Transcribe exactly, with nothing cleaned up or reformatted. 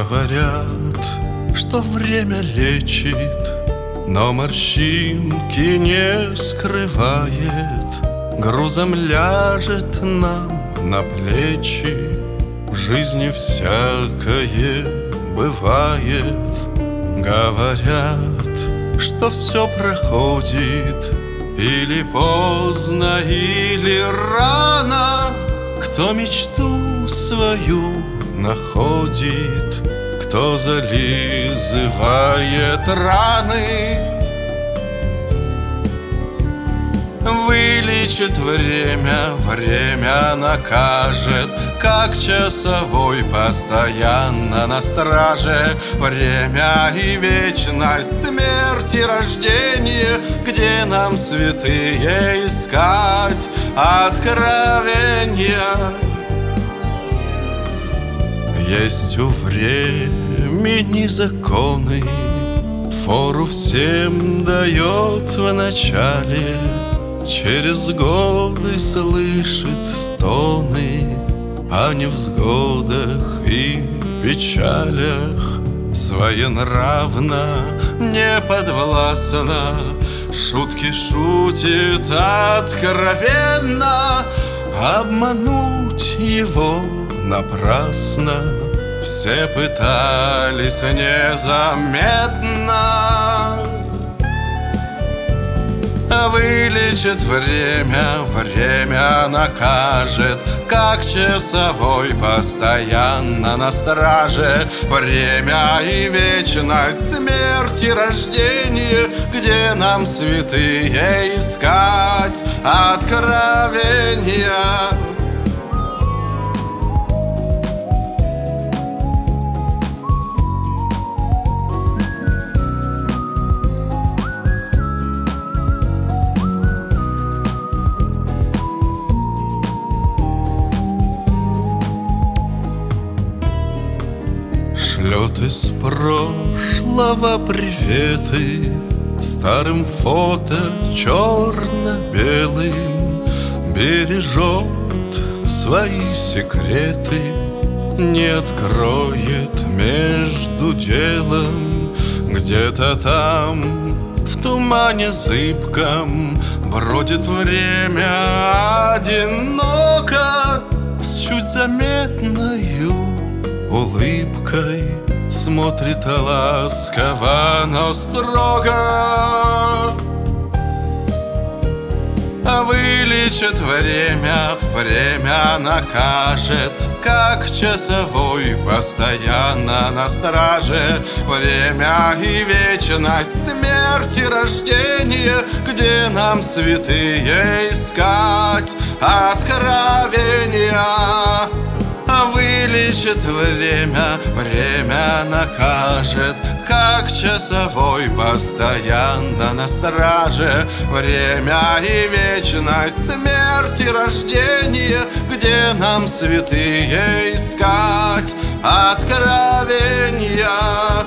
Говорят, что время лечит, но морщинки не скрывает. Грузом ляжет нам на плечи. В жизни всякое бывает. Говорят, что все проходит, или поздно, или рано. Кто мечту свою находит, кто зализывает раны. Вылечит время, время накажет, как часовой постоянно на страже. Время и вечность, смерть и рождение, где нам святые искать откровения. Есть у времени законы, фору всем дает в начале. Через годы слышит стоны о невзгодах и печалях. Своенравно, не подвластно, шутки шутит откровенно. Обмануть его напрасно все пытались незаметно. Вылечит время, время накажет, как часовой постоянно на страже. Время и вечность, смерть и рождение, где нам святые искать откровения. Шлет из прошлого приветы старым фото черно-белым. Бережет свои секреты, не откроет между делом. Где-то там в тумане зыбком бродит время одиноко, с чуть заметною улыбкой смотрит ласково, но строго. Вылечит время, время накажет, как часовой постоянно на страже. Время и вечность, смерть и рождение, где нам святые искать откровения. Вылечит время, время накажет, как часовой постоянно на страже. Время и вечность, смерть и рождение, где нам святые искать откровения.